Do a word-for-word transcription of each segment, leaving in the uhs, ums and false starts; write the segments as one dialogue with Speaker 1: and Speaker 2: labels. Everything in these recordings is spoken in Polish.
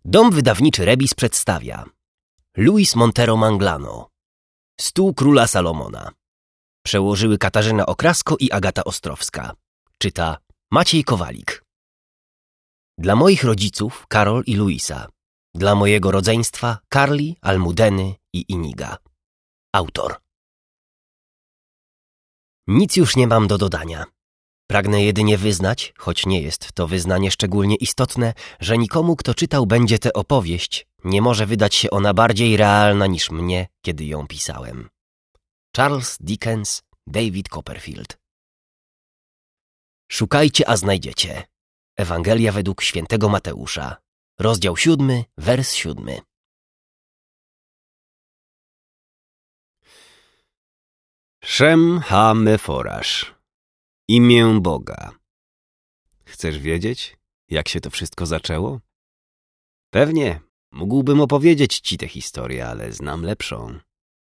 Speaker 1: Dom wydawniczy Rebis przedstawia Luis Montero Manglano, Stół króla Salomona. Przełożyły Katarzyna Okrasko i Agata Ostrowska. Czyta Maciej Kowalik. Dla moich rodziców Karol i Luisa. Dla mojego rodzeństwa Karli, Almudeny i Iniga. Autor. Nic już nie mam do dodania. Pragnę jedynie wyznać, choć nie jest to wyznanie szczególnie istotne, że nikomu, kto czytał będzie tę opowieść, nie może wydać się ona bardziej realna niż mnie, kiedy ją pisałem. Charles Dickens, David Copperfield. Szukajcie, a znajdziecie. Ewangelia według świętego Mateusza. Rozdział siódmy, wers siódmy.
Speaker 2: Shem Ha-Meforasz. Imię Boga. Chcesz wiedzieć, jak się to wszystko zaczęło? Pewnie, mógłbym opowiedzieć ci tę historię, ale znam lepszą.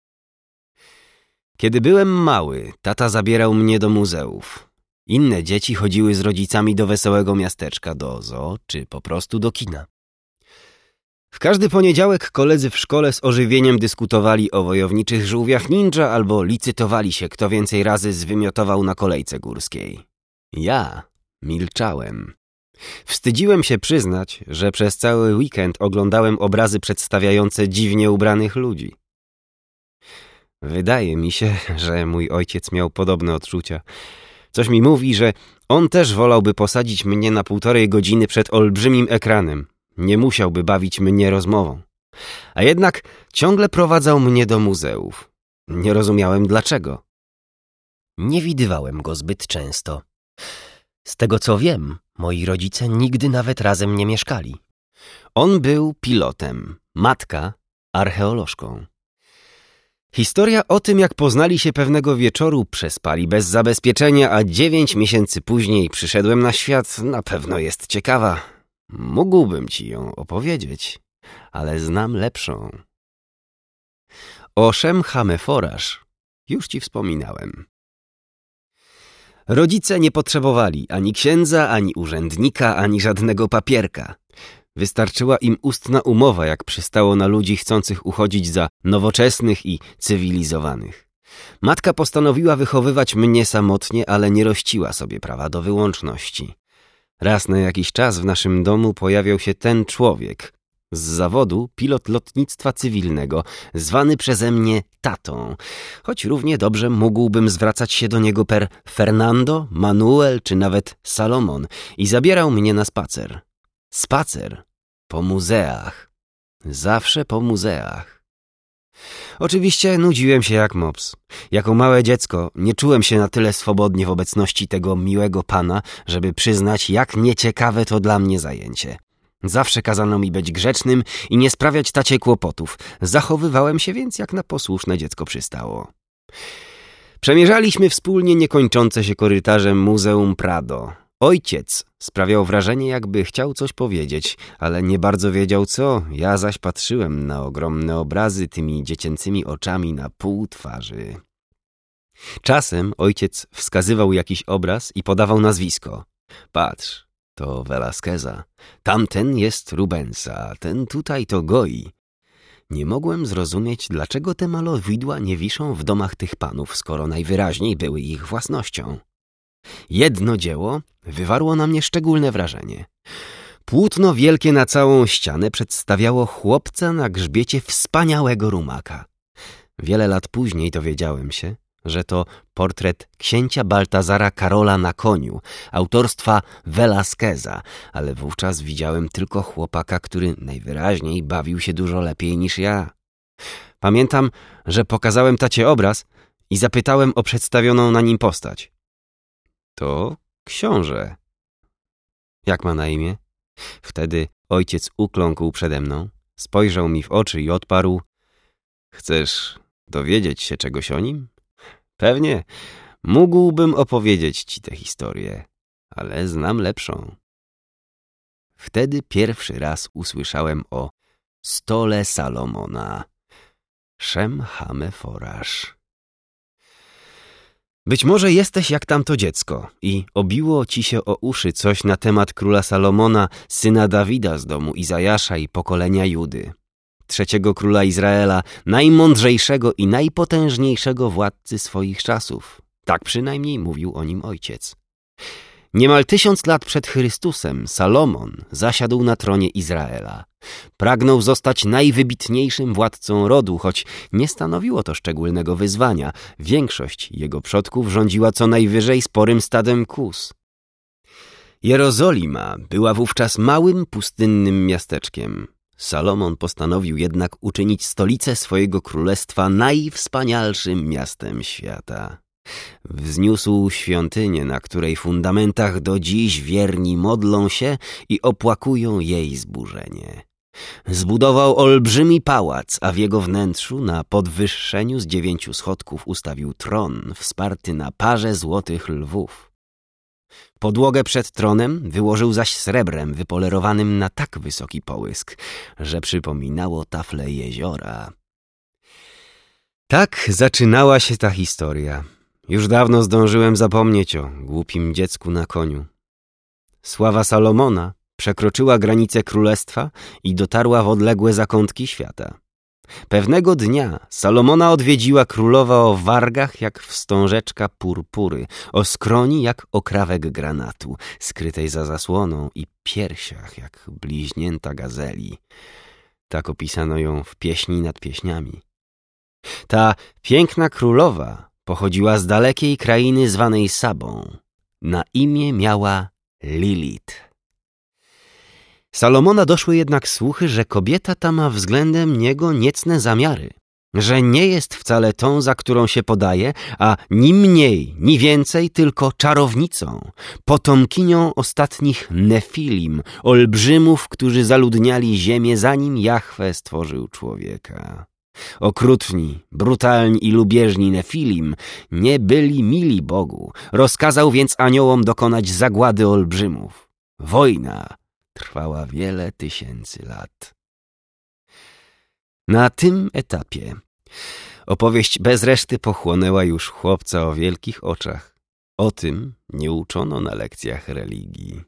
Speaker 2: Kiedy byłem mały, tata zabierał mnie do muzeów. Inne dzieci chodziły z rodzicami do wesołego miasteczka, do zoo, czy po prostu do kina. W każdy poniedziałek koledzy w szkole z ożywieniem dyskutowali o wojowniczych żółwiach ninja albo licytowali się, kto więcej razy zwymiotował na kolejce górskiej. Ja milczałem. Wstydziłem się przyznać, że przez cały weekend oglądałem obrazy przedstawiające dziwnie ubranych ludzi. Wydaje mi się, że mój ojciec miał podobne odczucia. Coś mi mówi, że on też wolałby posadzić mnie na półtorej godziny przed olbrzymim ekranem. Nie musiałby bawić mnie rozmową. A jednak ciągle prowadzał mnie do muzeów. Nie rozumiałem dlaczego.
Speaker 1: Nie widywałem go zbyt często. Z tego co wiem, moi rodzice nigdy nawet razem nie mieszkali.
Speaker 2: On był pilotem, matka archeolożką. Historia o tym, jak poznali się pewnego wieczoru, przespali bez zabezpieczenia, a dziewięć miesięcy później przyszedłem na świat, na pewno jest ciekawa. Mógłbym ci ją opowiedzieć, ale znam lepszą. O Shem Ha-Meforasz już ci wspominałem. Rodzice nie potrzebowali ani księdza, ani urzędnika, ani żadnego papierka. Wystarczyła im ustna umowa, jak przystało na ludzi chcących uchodzić za nowoczesnych i cywilizowanych. Matka postanowiła wychowywać mnie samotnie, ale nie rościła sobie prawa do wyłączności. Raz na jakiś czas w naszym domu pojawiał się ten człowiek, z zawodu pilot lotnictwa cywilnego, zwany przeze mnie tatą, choć równie dobrze mógłbym zwracać się do niego per Fernando, Manuel czy nawet Salomon i zabierał mnie na spacer. Spacer po muzeach. Zawsze po muzeach. Oczywiście nudziłem się jak mops. Jako małe dziecko nie czułem się na tyle swobodnie w obecności tego miłego pana, żeby przyznać, jak nieciekawe to dla mnie zajęcie. Zawsze kazano mi być grzecznym i nie sprawiać tacie kłopotów. Zachowywałem się więc, jak na posłuszne dziecko przystało. Przemierzaliśmy wspólnie niekończące się korytarzem Muzeum Prado. Ojciec sprawiał wrażenie, jakby chciał coś powiedzieć, ale nie bardzo wiedział co. Ja zaś patrzyłem na ogromne obrazy tymi dziecięcymi oczami na pół twarzy. Czasem ojciec wskazywał jakiś obraz i podawał nazwisko. Patrz, to Velasqueza, tamten jest Rubensa, ten tutaj to Goi. Nie mogłem zrozumieć, dlaczego te malowidła nie wiszą w domach tych panów, skoro najwyraźniej były ich własnością. Jedno dzieło wywarło na mnie szczególne wrażenie. Płótno wielkie na całą ścianę przedstawiało chłopca na grzbiecie wspaniałego rumaka. Wiele lat później dowiedziałem się, że to portret księcia Baltazara Karola na koniu, autorstwa Velasqueza, ale wówczas widziałem tylko chłopaka, który najwyraźniej bawił się dużo lepiej niż ja. Pamiętam, że pokazałem tacie obraz i zapytałem o przedstawioną na nim postać. To książę. Jak ma na imię? Wtedy ojciec ukląkł przede mną, spojrzał mi w oczy i odparł: Chcesz dowiedzieć się czegoś o nim? Pewnie, mógłbym opowiedzieć ci tę historię, ale znam lepszą. Wtedy pierwszy raz usłyszałem o stole Salomona. Shem Ha-Meforasz. Być może jesteś jak tamto dziecko i obiło ci się o uszy coś na temat króla Salomona, syna Dawida z domu Izajasza i pokolenia Judy. Trzeciego króla Izraela, najmądrzejszego i najpotężniejszego władcy swoich czasów. Tak przynajmniej mówił o nim ojciec. Niemal tysiąc lat przed Chrystusem Salomon zasiadł na tronie Izraela. Pragnął zostać najwybitniejszym władcą rodu, choć nie stanowiło to szczególnego wyzwania. Większość jego przodków rządziła co najwyżej sporym stadem kóz. Jerozolima była wówczas małym, pustynnym miasteczkiem. Salomon postanowił jednak uczynić stolicę swojego królestwa najwspanialszym miastem świata. Wzniósł świątynię, na której fundamentach do dziś wierni modlą się i opłakują jej zburzenie. Zbudował olbrzymi pałac, a w jego wnętrzu na podwyższeniu z dziewięciu schodków ustawił tron wsparty na parze złotych lwów. Podłogę przed tronem wyłożył zaś srebrem wypolerowanym na tak wysoki połysk, że przypominało tafle jeziora. Tak zaczynała się ta historia. Już dawno zdążyłem zapomnieć o głupim dziecku na koniu. Sława Salomona przekroczyła granice królestwa i dotarła w odległe zakątki świata. Pewnego dnia Salomona odwiedziła królowa o wargach jak wstążeczka purpury, o skroni jak okrawek granatu, skrytej za zasłoną i piersiach jak bliźnięta gazeli. Tak opisano ją w Pieśni nad pieśniami. Ta piękna królowa pochodziła z dalekiej krainy zwanej Sabą. Na imię miała Lilit. Salomona doszły jednak słuchy, że kobieta ta ma względem niego niecne zamiary, że nie jest wcale tą, za którą się podaje, a ni mniej, ni więcej, tylko czarownicą, potomkinią ostatnich Nefilim, olbrzymów, którzy zaludniali ziemię, zanim Jahwe stworzył człowieka. Okrutni, brutalni i lubieżni Nefilim nie byli mili Bogu, rozkazał więc aniołom dokonać zagłady olbrzymów. Wojna trwała wiele tysięcy lat. Na tym etapie opowieść bez reszty pochłonęła już chłopca o wielkich oczach. O tym nie uczono na lekcjach religii.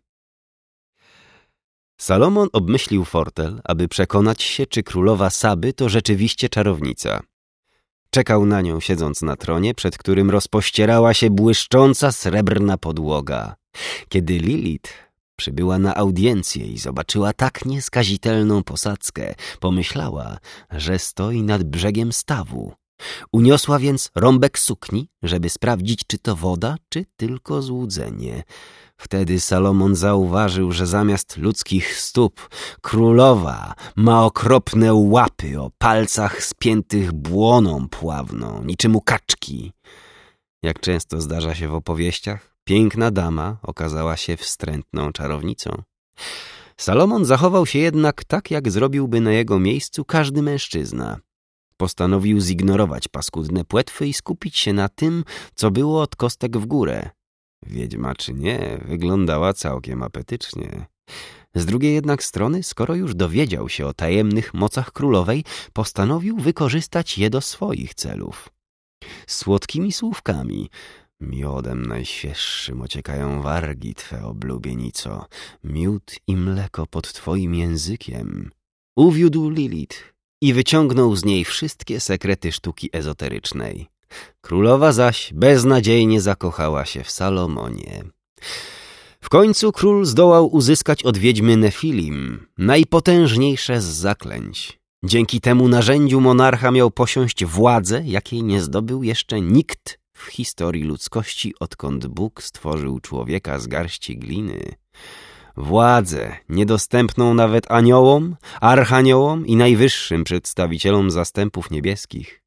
Speaker 2: Salomon obmyślił fortel, aby przekonać się, czy królowa Saby to rzeczywiście czarownica. Czekał na nią, siedząc na tronie, przed którym rozpościerała się błyszcząca srebrna podłoga. Kiedy Lilit przybyła na audiencję i zobaczyła tak nieskazitelną posadzkę, pomyślała, że stoi nad brzegiem stawu. Uniosła więc rąbek sukni, żeby sprawdzić, czy to woda, czy tylko złudzenie. Wtedy Salomon zauważył, że zamiast ludzkich stóp królowa ma okropne łapy o palcach spiętych błoną pławną, niczym u kaczki. Jak często zdarza się w opowieściach, piękna dama okazała się wstrętną czarownicą. Salomon zachował się jednak tak, jak zrobiłby na jego miejscu każdy mężczyzna. Postanowił zignorować paskudne płetwy i skupić się na tym, co było od kostek w górę. Wiedźma czy nie, wyglądała całkiem apetycznie. Z drugiej jednak strony, skoro już dowiedział się o tajemnych mocach królowej, postanowił wykorzystać je do swoich celów. Słodkimi słówkami: miodem najświeższym ociekają wargi twe, oblubienico, miód i mleko pod twoim językiem. Uwiódł Lilit i wyciągnął z niej wszystkie sekrety sztuki ezoterycznej. Królowa zaś beznadziejnie zakochała się w Salomonie. W końcu król zdołał uzyskać od wiedźmy Nefilim najpotężniejsze z zaklęć. Dzięki temu narzędziu monarcha miał posiąść władzę, jakiej nie zdobył jeszcze nikt w historii ludzkości, odkąd Bóg stworzył człowieka z garści gliny. Władzę niedostępną nawet aniołom, archaniołom i najwyższym przedstawicielom zastępów niebieskich.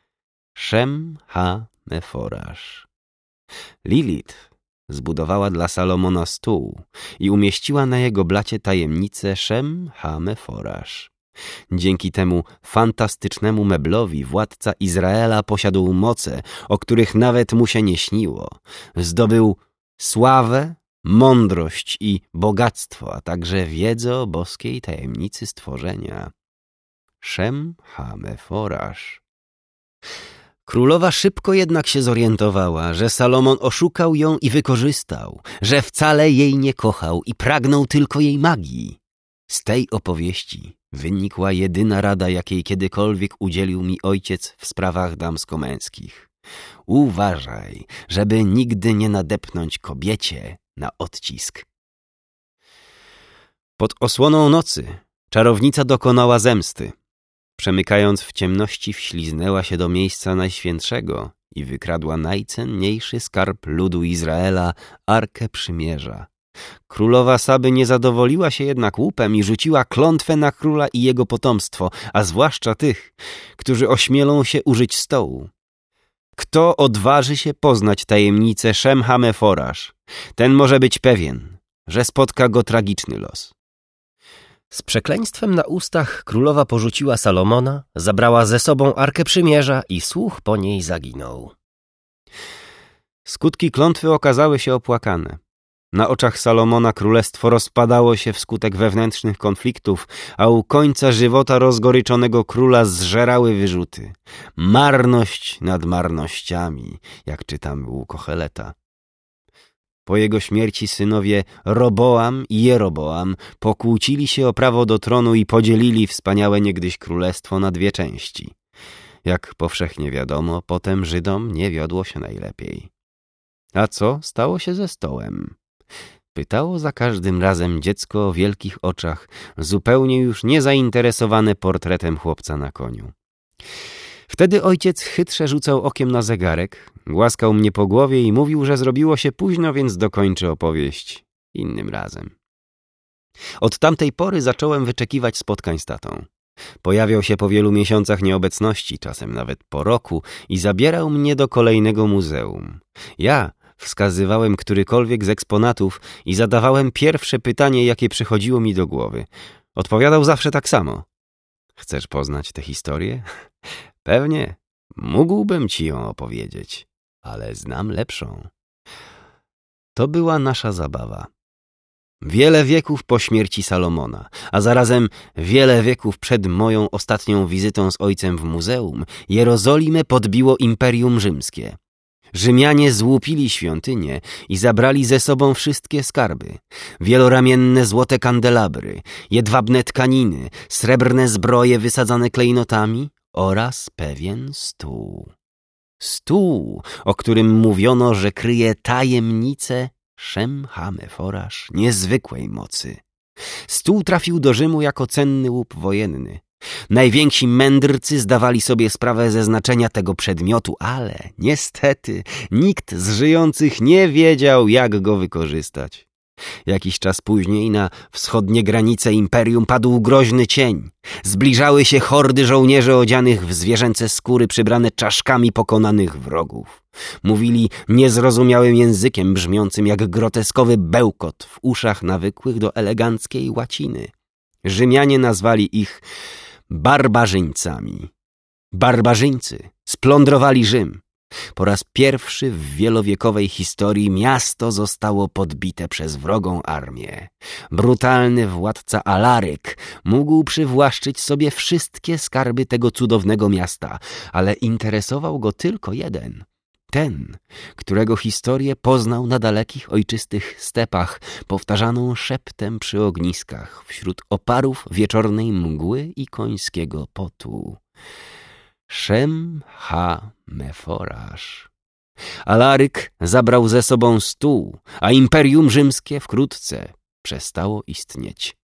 Speaker 2: Szem-ha-meforasz. Lilit zbudowała dla Salomona stół i umieściła na jego blacie tajemnicę Szem-ha-meforasz. Dzięki temu fantastycznemu meblowi władca Izraela posiadł moce, o których nawet mu się nie śniło. Zdobył sławę, mądrość i bogactwo, a także wiedzę o boskiej tajemnicy stworzenia. Szem-ha-meforasz. Królowa szybko jednak się zorientowała, że Salomon oszukał ją i wykorzystał, że wcale jej nie kochał i pragnął tylko jej magii. Z tej opowieści wynikła jedyna rada, jakiej kiedykolwiek udzielił mi ojciec w sprawach damsko-męskich. Uważaj, żeby nigdy nie nadepnąć kobiecie na odcisk. Pod osłoną nocy czarownica dokonała zemsty. Przemykając w ciemności, wśliznęła się do miejsca najświętszego i wykradła najcenniejszy skarb ludu Izraela, Arkę Przymierza. Królowa Saby nie zadowoliła się jednak łupem i rzuciła klątwę na króla i jego potomstwo, a zwłaszcza tych, którzy ośmielą się użyć stołu. Kto odważy się poznać tajemnicę Szem-Ha-Meforasz, ten może być pewien, że spotka go tragiczny los.
Speaker 1: Z przekleństwem na ustach królowa porzuciła Salomona, zabrała ze sobą Arkę Przymierza i słuch po niej zaginął.
Speaker 2: Skutki klątwy okazały się opłakane. Na oczach Salomona królestwo rozpadało się wskutek wewnętrznych konfliktów, a u końca żywota rozgoryczonego króla zżerały wyrzuty. Marność nad marnościami, jak czytamy u Kocheleta. Po jego śmierci synowie Roboam i Jeroboam pokłócili się o prawo do tronu i podzielili wspaniałe niegdyś królestwo na dwie części. Jak powszechnie wiadomo, potem Żydom nie wiodło się najlepiej. A co stało się ze stołem? Pytało za każdym razem dziecko o wielkich oczach, zupełnie już niezainteresowane portretem chłopca na koniu. Wtedy ojciec chytrze rzucał okiem na zegarek, głaskał mnie po głowie i mówił, że zrobiło się późno, więc dokończę opowieść innym razem. Od tamtej pory zacząłem wyczekiwać spotkań z tatą. Pojawiał się po wielu miesiącach nieobecności, czasem nawet po roku, i zabierał mnie do kolejnego muzeum. Ja wskazywałem którykolwiek z eksponatów i zadawałem pierwsze pytanie, jakie przychodziło mi do głowy. Odpowiadał zawsze tak samo. Chcesz poznać tę historię? Pewnie. Mógłbym ci ją opowiedzieć, ale znam lepszą. To była nasza zabawa. Wiele wieków po śmierci Salomona, a zarazem wiele wieków przed moją ostatnią wizytą z ojcem w muzeum, Jerozolimę podbiło Imperium Rzymskie. Rzymianie złupili świątynię i zabrali ze sobą wszystkie skarby. Wieloramienne złote kandelabry, jedwabne tkaniny, srebrne zbroje wysadzane klejnotami oraz pewien stół. Stół, o którym mówiono, że kryje tajemnicę Szem-Ha-Meforasz niezwykłej mocy. Stół trafił do Rzymu jako cenny łup wojenny. Najwięksi mędrcy zdawali sobie sprawę ze znaczenia tego przedmiotu, ale niestety nikt z żyjących nie wiedział, jak go wykorzystać. Jakiś czas później na wschodnie granice imperium padł groźny cień. Zbliżały się hordy żołnierzy odzianych w zwierzęce skóry przybrane czaszkami pokonanych wrogów. Mówili niezrozumiałym językiem brzmiącym jak groteskowy bełkot w uszach nawykłych do eleganckiej łaciny. Rzymianie nazwali ich barbarzyńcami. Barbarzyńcy splądrowali Rzym. Po raz pierwszy w wielowiekowej historii miasto zostało podbite przez wrogą armię. Brutalny władca Alaryk mógł przywłaszczyć sobie wszystkie skarby tego cudownego miasta, ale interesował go tylko jeden. Ten, którego historię poznał na dalekich ojczystych stepach, powtarzaną szeptem przy ogniskach, wśród oparów wieczornej mgły i końskiego potu. Szem-Ha-Meforasz. Alaryk zabrał ze sobą stół, a Imperium Rzymskie wkrótce przestało istnieć.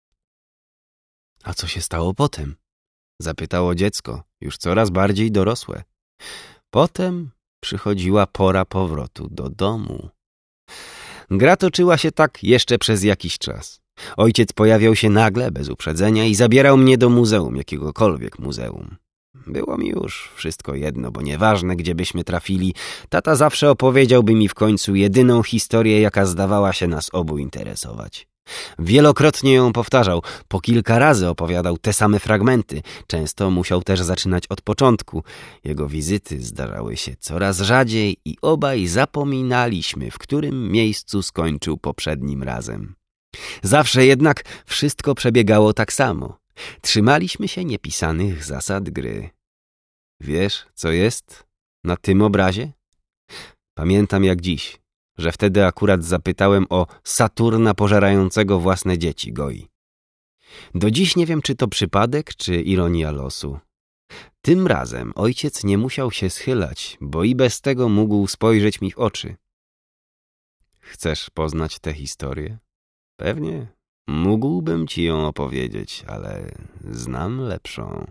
Speaker 2: A co się stało potem? Zapytało dziecko, już coraz bardziej dorosłe. Potem przychodziła pora powrotu do domu. Gra toczyła się tak jeszcze przez jakiś czas. Ojciec pojawiał się nagle, bez uprzedzenia i zabierał mnie do muzeum, jakiegokolwiek muzeum. Było mi już wszystko jedno, bo nieważne, gdzie byśmy trafili, tata zawsze opowiedziałby mi w końcu jedyną historię, jaka zdawała się nas obu interesować. Wielokrotnie ją powtarzał, po kilka razy opowiadał te same fragmenty. Często musiał też zaczynać od początku. Jego wizyty zdarzały się coraz rzadziej i obaj zapominaliśmy, w którym miejscu skończył poprzednim razem. Zawsze jednak wszystko przebiegało tak samo. Trzymaliśmy się niepisanych zasad gry. Wiesz, co jest Na tym obrazie? Pamiętam jak dziś, że wtedy akurat zapytałem o Saturna pożerającego własne dzieci, Goi. Do dziś nie wiem, czy to przypadek, czy ironia losu. Tym razem ojciec nie musiał się schylać, bo i bez tego mógł spojrzeć mi w oczy. Chcesz poznać tę historię? Pewnie. Mógłbym ci ją opowiedzieć, ale znam lepszą.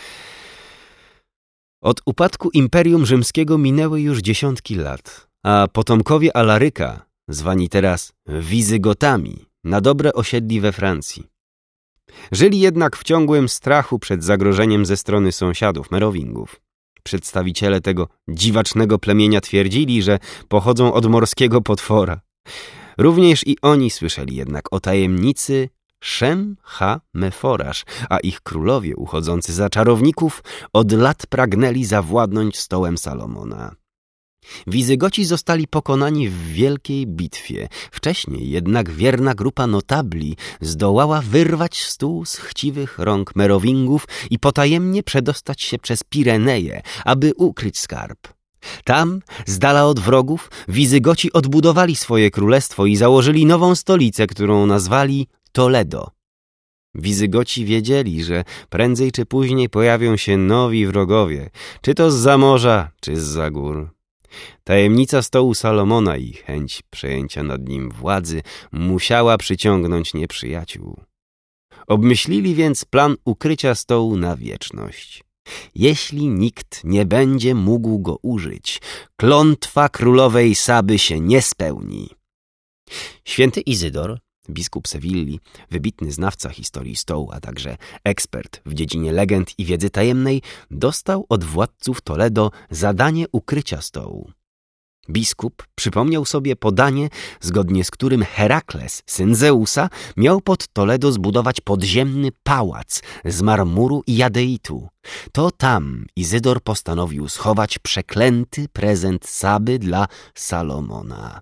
Speaker 2: Od upadku Imperium Rzymskiego minęły już dziesiątki lat, a potomkowie Alaryka, zwani teraz Wizygotami, na dobre osiedli we Francji. Żyli jednak w ciągłym strachu przed zagrożeniem ze strony sąsiadów, Merowingów. Przedstawiciele tego dziwacznego plemienia twierdzili, że pochodzą od morskiego potwora. Również i oni słyszeli jednak o tajemnicy Szem-ha-Meforasz, a ich królowie uchodzący za czarowników od lat pragnęli zawładnąć stołem Salomona. Wizygoci zostali pokonani w wielkiej bitwie. Wcześniej jednak wierna grupa notabli zdołała wyrwać stół z chciwych rąk Merowingów i potajemnie przedostać się przez Pireneje, aby ukryć skarb. Tam, z dala od wrogów, Wizygoci odbudowali swoje królestwo i założyli nową stolicę, którą nazwali Toledo. Wizygoci wiedzieli, że prędzej czy później pojawią się nowi wrogowie, czy to zza morza, czy zza gór. Tajemnica stołu Salomona i chęć przejęcia nad nim władzy musiała przyciągnąć nieprzyjaciół. Obmyślili więc plan ukrycia stołu na wieczność. Jeśli nikt nie będzie mógł go użyć, klątwa królowej Saby się nie spełni. Święty Izydor, biskup Sewilli, wybitny znawca historii stołu, a także ekspert w dziedzinie legend i wiedzy tajemnej, dostał od władców Toledo zadanie ukrycia stołu. Biskup przypomniał sobie podanie, zgodnie z którym Herakles, syn Zeusa, miał pod Toledo zbudować podziemny pałac z marmuru i jadeitu. To tam Izydor postanowił schować przeklęty prezent Saby dla Salomona.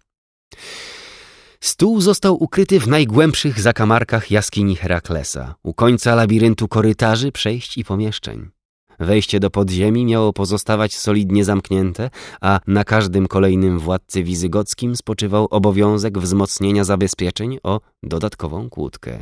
Speaker 2: Stół został ukryty w najgłębszych zakamarkach jaskini Heraklesa, u końca labiryntu korytarzy, przejść i pomieszczeń. Wejście do podziemi miało pozostawać solidnie zamknięte, a na każdym kolejnym władcy wizygockim spoczywał obowiązek wzmocnienia zabezpieczeń o dodatkową kłódkę.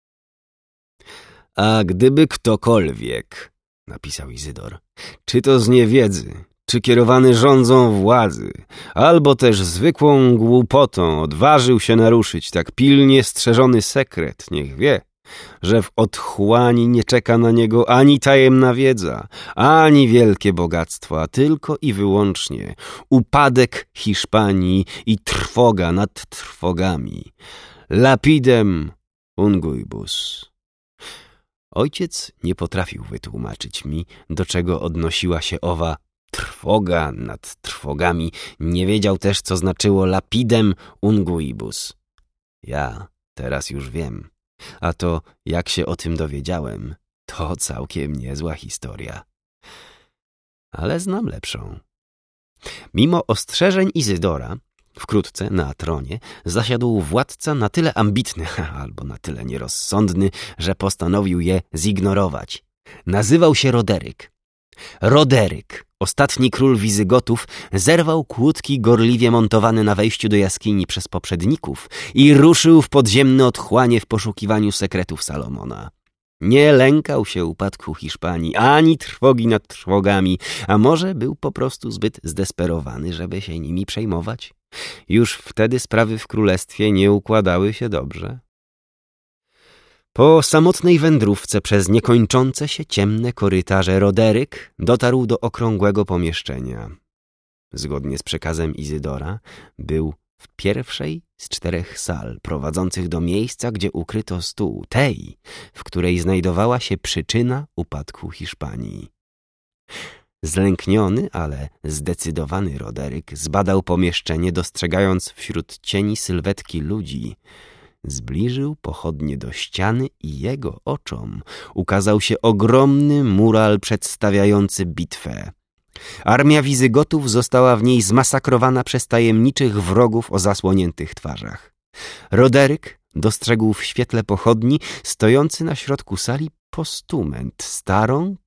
Speaker 2: A gdyby ktokolwiek, napisał Izydor, czy to z niewiedzy, czy kierowany rządzą władzy, albo też zwykłą głupotą odważył się naruszyć tak pilnie strzeżony sekret, niech wie, że w otchłani nie czeka na niego ani tajemna wiedza, ani wielkie bogactwo, a tylko i wyłącznie upadek Hiszpanii i trwoga nad trwogami. Lapidem unguibus. Ojciec nie potrafił wytłumaczyć mi, do czego odnosiła się owa trwoga nad trwogami. Nie wiedział też, co znaczyło lapidem unguibus. Ja teraz już wiem. A to, jak się o tym dowiedziałem, to całkiem niezła historia. Ale znam lepszą. Mimo ostrzeżeń Izydora, wkrótce na tronie zasiadł władca na tyle ambitny, albo na tyle nierozsądny, że postanowił je zignorować. Nazywał się Roderyk. Roderyk, ostatni król Wizygotów, zerwał kłódki gorliwie montowane na wejściu do jaskini przez poprzedników i ruszył w podziemne otchłanie w poszukiwaniu sekretów Salomona. Nie lękał się upadku Hiszpanii, ani trwogi nad trwogami, a może był po prostu zbyt zdesperowany, żeby się nimi przejmować? Już wtedy sprawy w królestwie nie układały się dobrze. Po samotnej wędrówce przez niekończące się ciemne korytarze Roderyk dotarł do okrągłego pomieszczenia. Zgodnie z przekazem Izydora był w pierwszej z czterech sal prowadzących do miejsca, gdzie ukryto stół, tej, w której znajdowała się przyczyna upadku Hiszpanii. Zlękniony, ale zdecydowany Roderyk zbadał pomieszczenie, dostrzegając wśród cieni sylwetki ludzi. Zbliżył pochodnie do ściany i jego oczom ukazał się ogromny mural przedstawiający bitwę. Armia Wizygotów została w niej zmasakrowana przez tajemniczych wrogów o zasłoniętych twarzach. Roderyk dostrzegł w świetle pochodni stojący na środku sali postument, starą,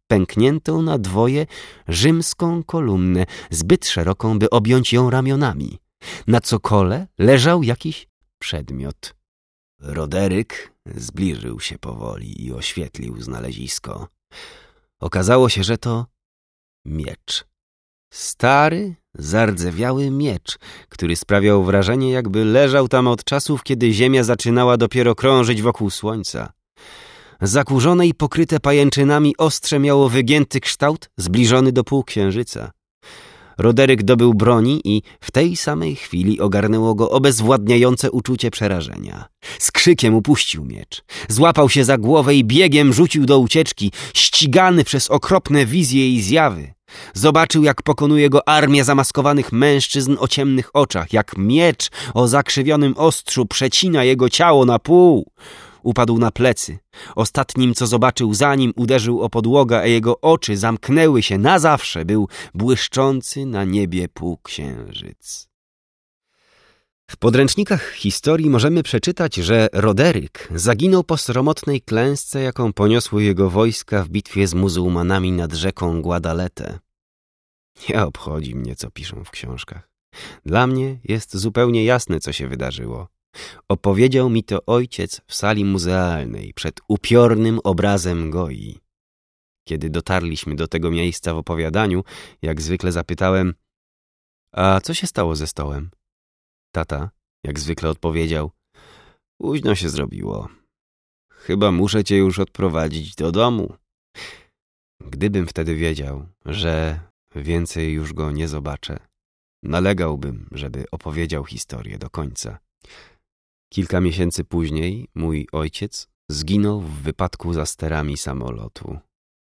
Speaker 2: pękniętą na dwoje rzymską kolumnę, zbyt szeroką, by objąć ją ramionami. Na cokole leżał jakiś przedmiot. Roderyk zbliżył się powoli i oświetlił znalezisko. Okazało się, że to miecz. Stary, zardzewiały miecz, który sprawiał wrażenie, jakby leżał tam od czasów, kiedy ziemia zaczynała dopiero krążyć wokół słońca. Zakurzone i pokryte pajęczynami ostrze miało wygięty kształt zbliżony do półksiężyca. Roderyk dobył broni i w tej samej chwili ogarnęło go obezwładniające uczucie przerażenia. Z krzykiem upuścił miecz, złapał się za głowę i biegiem rzucił do ucieczki, ścigany przez okropne wizje i zjawy. Zobaczył, jak pokonuje go armia zamaskowanych mężczyzn o ciemnych oczach, jak miecz o zakrzywionym ostrzu przecina jego ciało na pół. Upadł na plecy. Ostatnim, co zobaczył, zanim uderzył o podłogę, a jego oczy zamknęły się na zawsze, był błyszczący na niebie półksiężyc. W podręcznikach historii możemy przeczytać, że Roderyk zaginął po sromotnej klęsce, jaką poniosły jego wojska w bitwie z muzułmanami nad rzeką Guadalete. Nie obchodzi mnie, co piszą w książkach. Dla mnie jest zupełnie jasne, co się wydarzyło. Opowiedział mi to ojciec w sali muzealnej przed upiornym obrazem Goi. Kiedy dotarliśmy do tego miejsca w opowiadaniu, jak zwykle zapytałem: a co się stało ze stołem? Tata, jak zwykle odpowiedział: późno się zrobiło. Chyba muszę cię już odprowadzić do domu. Gdybym wtedy wiedział, że więcej już go nie zobaczę, nalegałbym, żeby opowiedział historię do końca. Kilka miesięcy później mój ojciec zginął w wypadku za sterami samolotu.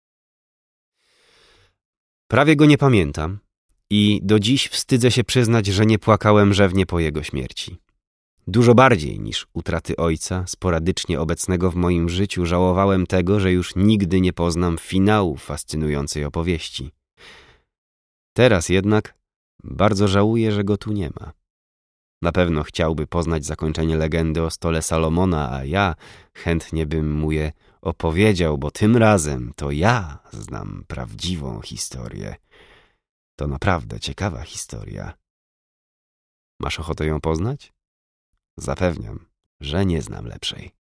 Speaker 2: Prawie go nie pamiętam i do dziś wstydzę się przyznać, że nie płakałem rzewnie po jego śmierci. Dużo bardziej niż utraty ojca, sporadycznie obecnego w moim życiu, żałowałem tego, że już nigdy nie poznam finału fascynującej opowieści. Teraz jednak bardzo żałuję, że go tu nie ma. Na pewno chciałby poznać zakończenie legendy o stole Salomona, a ja chętnie bym mu je opowiedział, bo tym razem to ja znam prawdziwą historię. To naprawdę ciekawa historia. Masz ochotę ją poznać? Zapewniam, że nie znam lepszej.